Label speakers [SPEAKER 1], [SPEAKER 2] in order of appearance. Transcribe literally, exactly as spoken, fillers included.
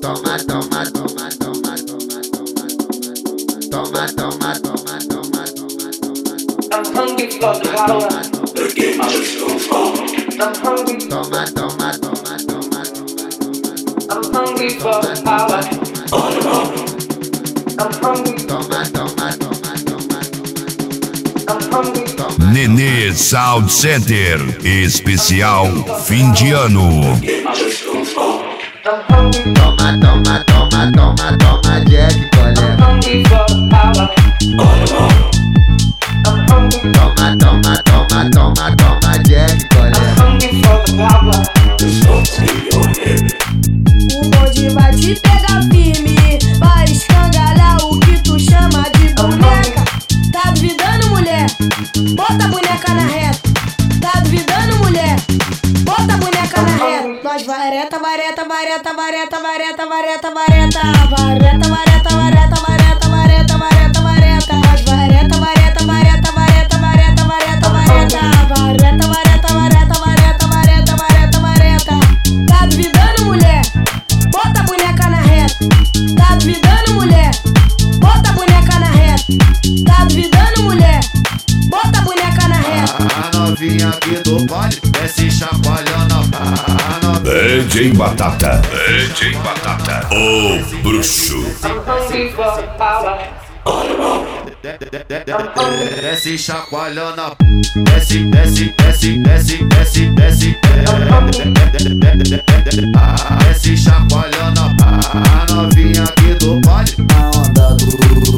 [SPEAKER 1] toma, toma, toma, toma, toma, toma, toma, toma, toma, toma.
[SPEAKER 2] I'm hungry for power.
[SPEAKER 3] The game is so far.
[SPEAKER 2] I'm hungry.
[SPEAKER 1] Toma, toma, toma, toma,
[SPEAKER 2] I'm hungry for power.
[SPEAKER 3] All around.
[SPEAKER 2] I'm hungry.
[SPEAKER 1] toma, toma, toma, toma,
[SPEAKER 2] I'm hungry.
[SPEAKER 4] Nenê Sound Center, especial fim de ano.
[SPEAKER 3] The game is so far.
[SPEAKER 2] I'm hungry.
[SPEAKER 1] toma, toma, toma, toma, toma, Jack,
[SPEAKER 2] I'm
[SPEAKER 1] colher.
[SPEAKER 2] hungry for power.
[SPEAKER 3] All around.
[SPEAKER 2] I'm hungry.
[SPEAKER 1] Toma, toma, toma, toma, toma, Jack,
[SPEAKER 2] I'm
[SPEAKER 1] colher.
[SPEAKER 2] hungry for the power.
[SPEAKER 3] The thoughts in your head.
[SPEAKER 5] O bonde vai te pegar firme, vai escangalhar o que tu chama de boneca. Tá duvidando, mulher? Bota a boneca na reta. Tá duvidando, mulher? Bota a boneca na reta. Nós vareta, vareta, vareta, vareta, vareta, vareta, vareta, vareta, vareta, vareta, vareta, vareta, vareta, vareta. Nós vareta, vareta, vareta, vareta, vareta, vareta, vareta, vareta, vareta, vareta, vareta, vareta, vareta, vareta. Tá duvidando, mulher? Bota a boneca na reta. Tá duvidando, mulher? Bota a boneca na reta. Tá duvidando, mulher? Bota a boneca na reta.
[SPEAKER 1] A novinha aqui do baile, desce chacoalhando a novinha.
[SPEAKER 4] D J Batata, D J Batata, o bruxo.
[SPEAKER 2] I'm hungry for power.
[SPEAKER 3] All around.
[SPEAKER 1] Desce chacoalhando a desce, desce, desce, desce, desce, desce, desce chacoalhando a novinha aqui do baile.
[SPEAKER 6] A onda do